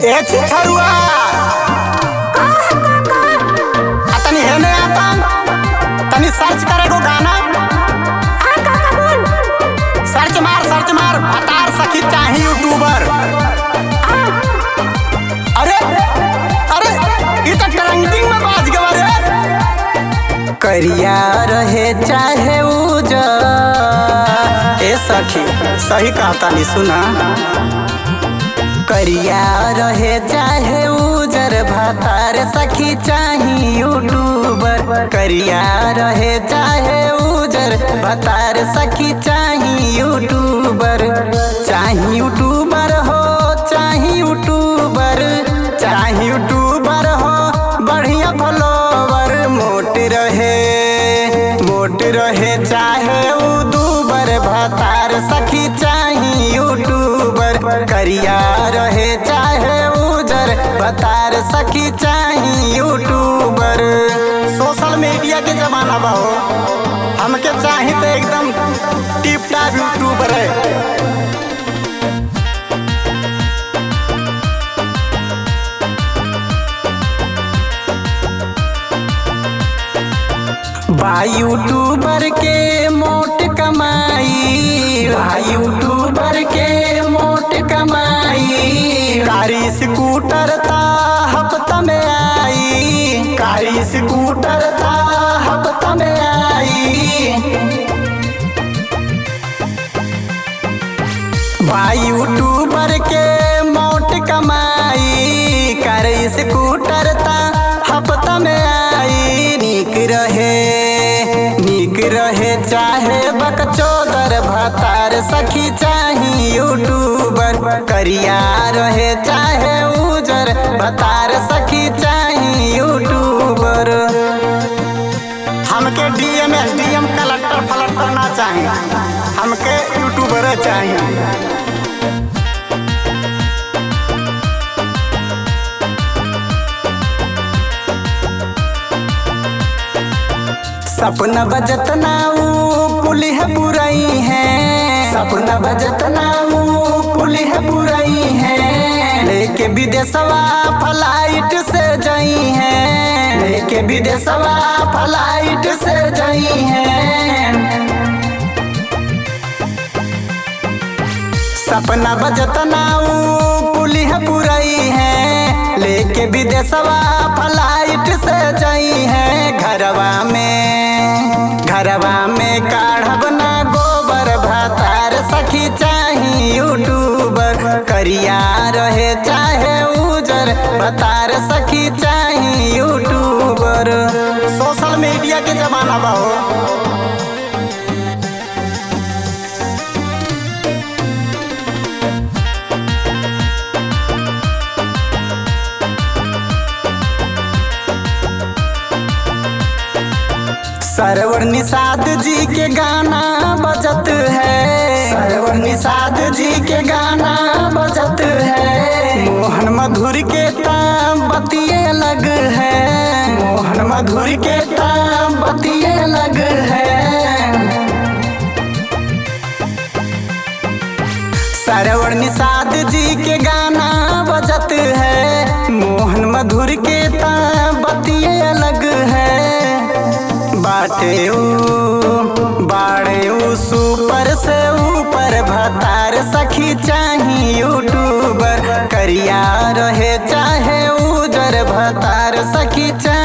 ए छिछरुआ तनी हेने आता तनी सर्च करे को गाना। सर्च मार अतार सखी चाही यूट्यूबर। अरे अरे ये तो ट्रेंडिंग में बाज गवा रे। करिया रहे चाहे उजर, ए सखी सही कहता नहीं सुना। करिया रहे चाहे उजर भातार सखी चाही यूट्यूबर। करिया रहे चाहे उजर भातार सखी चाही यूट्यूबर। चाही यूट्यूबर हो चाही यूट्यूबर, चाही यूट्यूबर हो बढ़िया फॉलोवर। मोट रहे चाहे उदूबर भातार सखी चाही यूट्यूबर। करिया रहे चाहे उजर भातार सखी चाही यूट्यूबर। सोशल मीडिया के जमाना बा हो, हमके चाही तो एकदम टिप टाप यूट्यूबर है। बा यूट्यूबर के मोट कमाई, बा यूट्यूबर के मोट कमाई। कारी स्कूटर ता हफ्ता में आई, कारी स्कूटर ता हफ्ता में आई। बा यूट्यूबर के मोट कमाई, कारी स्कूटर ता हफ्ता में आई। नीक रहे चाहे बकचोदर भातार सखी चाही यूट्यूबर। करिया रहे चाहे उजर भातार सखी चाही यूट्यूबर। हमके डीएम एसडीएम कलेक्टर फलेक्टर ना चाही, हमके यूट्यूबर चाही। सपना बजत नाऊ पुली है बुराई है, सपना बजत नाऊ पुली है बुराई है। लेके विदेशवा फ्लाइट से जाई है, लेके विदेशवा फ्लाइट से जाई है। सपना बजत नाऊ पुली है बुराई है, लेके विदेशवा फ्लाइट से जाई है। घरवा में काढ़ब ना गोबर भातार सखी चाही यूट्यूबर। करिया रहे चाहे उजर भातार सखी चाही यूट्यूबर। सोशल मीडिया के जमाना बा हो। सरवर निषाद जी के गाना बजत है, सरवर निषाद जी के गाना बजत है। मोहन मधुर के ताम बतिये अलग है, मोहन मधुर के ताम बतिये अलग है। सरवर निषाद जी के गाना बजत है, मोहन मधुर के ताम बतिये अलग है। बाड़े सुपर से ऊपर भातार सखी चाही यूट्यूबर। करिया रहे चाहे उजर भातार सखी चाही।